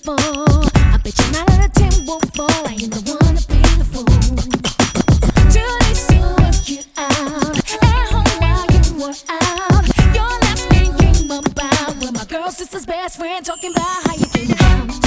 beautiful. I bet you 9 out of 10 won't fall. I ain't the one to be the fool. Too late to work you out. At home while you were out. You're left thinking about what my girl sister's best friend talking about how you getting down.